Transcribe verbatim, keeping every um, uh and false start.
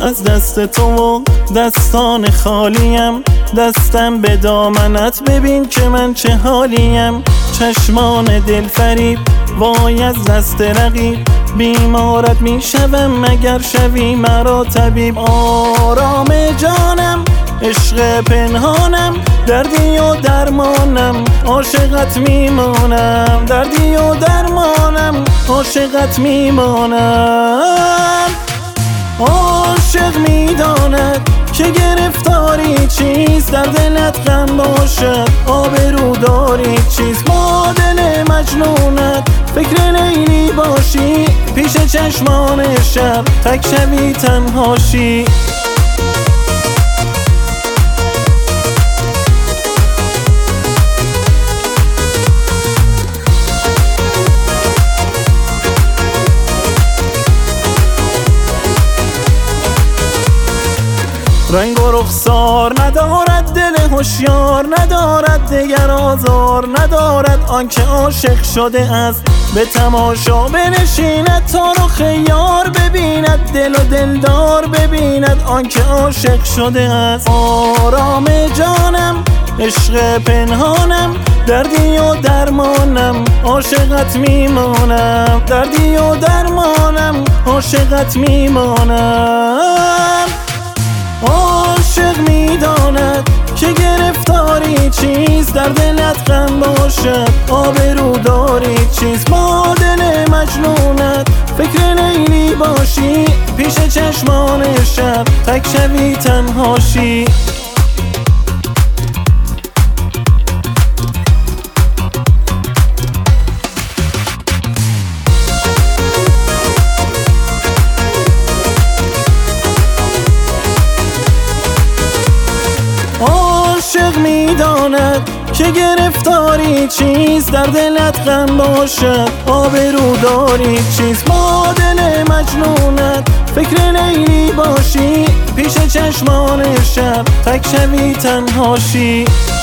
از دست تو و دستان خالیم، دستم به دامنت ببین که من چه حالیم. چشمان دل فریب وای از دست رقیب، بیمارت می شوم مگر شوی مرا طبیب. آرام جانم عشق پنهانم، دردی و درمانم عاشقت میمانم. دردی و درمانم عاشقت میمانم. عاشق میداند که گرفتاری چیست، در دلت غم باشد آبرو داری چیست. با دل مجنونت فکر لیلی باشی، پیش چشمان شب تک شوی تنهاشی. رنگ و رخسار ندارد دل هوشیار، ندارد دگر آزار ندارد آنکه عاشق شده است. به تماشا بنشیند تا رخ یار ببیند، دل و دلدار ببیند آنکه عاشق شده است. آرام جانم عشق پنهانم، دردی و درمانم عاشقت میمانم. دردی و درمانم عاشقت میمانم. عاشق میداند که گرفتاری چیست، در دلت غم باشد آبرو داری چیست. با دل مجنونت فکر لیلی باشی، پیش چشمان شب تک شوی تنهاشی. عاشق میداند که گرفتاری چیست، در دلت غم باشد آبرو داری چیست. با دل مجنونت فکر لیلی باشی، پیش چشمان شب تک شوی تنهاشی.